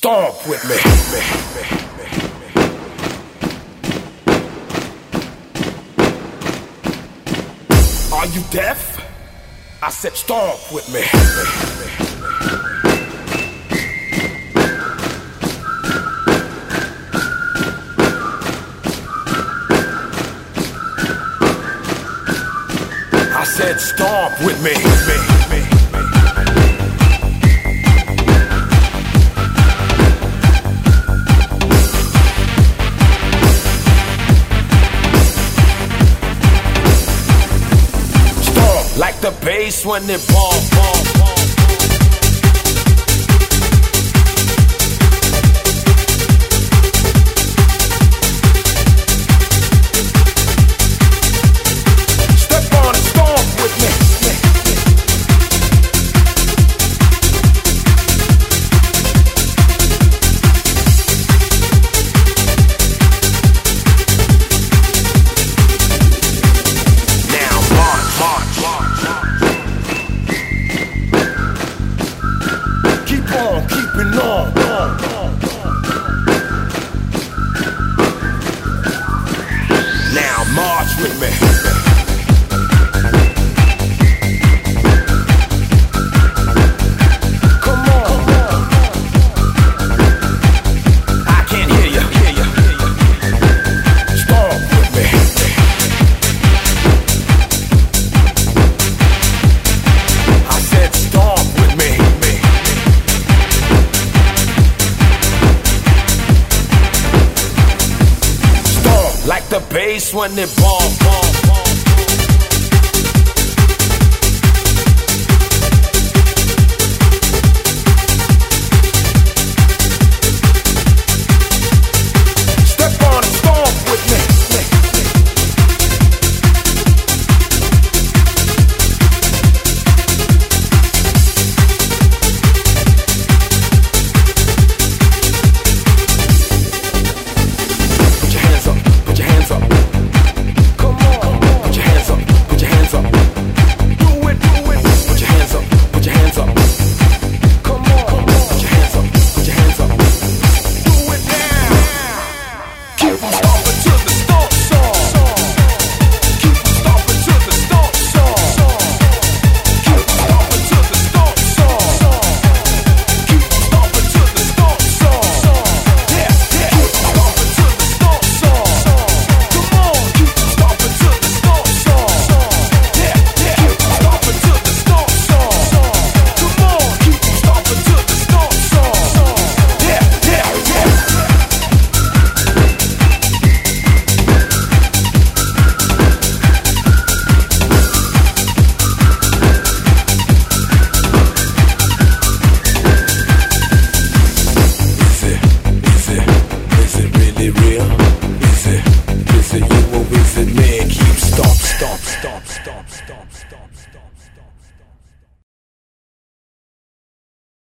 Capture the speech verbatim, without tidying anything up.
stomp with me. Are you deaf? I said stomp with me. I said stomp with me. Stomp like the bass when it ball, ball, ball. Keeping on, on, on, on. Now march with me. Come on, come on. I can't hear you, hear you, hear you. Stomp with me. I said stomp with me. Like the bass when it ball, ball.